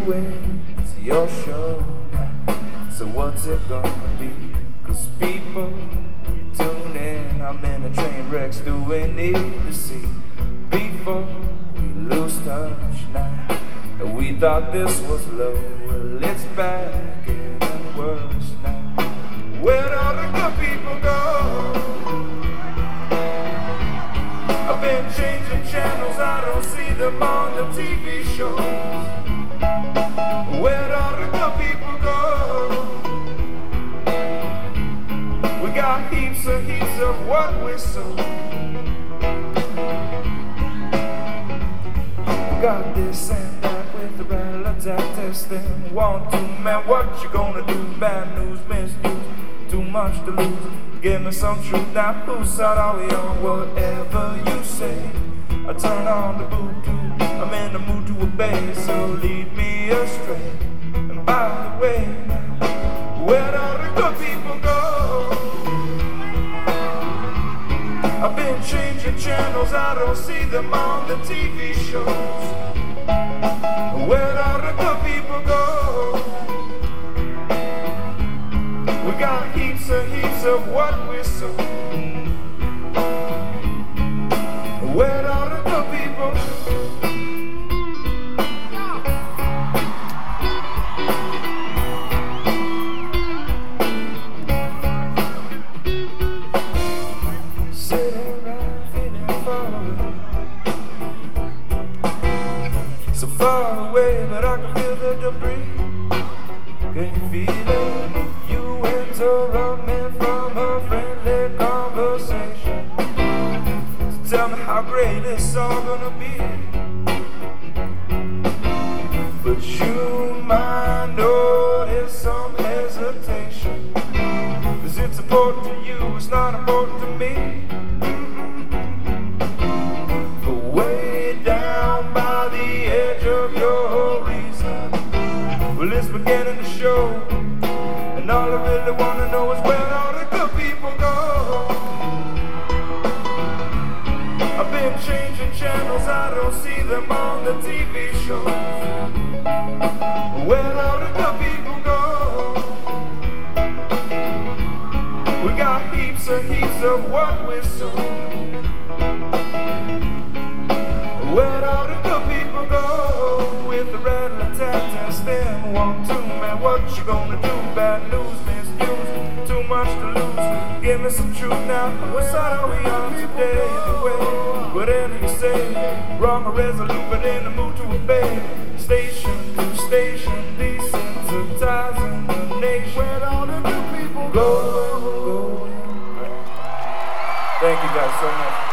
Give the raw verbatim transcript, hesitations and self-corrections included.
It's your show, so what's it gonna be? Cause people tune in. How many train wrecks do we need to see before we lose touch now? And we thought this was low, well it's back and worse now. Where'd all the good people go? I've been changing channels, I don't see them on the T V shows. Where'd all the good people go? We got heaps and heaps of what we sold. We got this and that with the rattle attack testing. One, two, man, what you gonna do? Bad news, misuse, too much to lose. Give me some truth, now whose side are we on? Whatever you say, I turn on the voodoo. I'm in the mood to obey, so lead me astray. And by the way, where'd all the good people go? I've been changing channels, I don't see them on the T V shows. Where'd all the good people go? We got heaps and heaps of what we sold. Where'd all the good people go? So far away, but I can feel the debris. Can you feel it? You interrupt me from a friendly conversation. So tell me how great it's all gonna be. But you might notice some hesitation. Cause it's important to you, it's not important to me. Well, it's beginning to show, and all I really wanna know is where all the good people go. I've been changing channels, I don't see them on the T V shows. Where all the good people go? We got heaps and heaps of what we sold. Where all the good people go? With the rattle attack testing. One, two, man, what you gonna do? Bad news, misuse, too much to lose. Give me some truth now. What side are we on today? Anyway, whatever you say, wrong or resolute, but in the mood to obey. Station to station, desensitizing the nation. Where all the good people go? Thank you guys so much.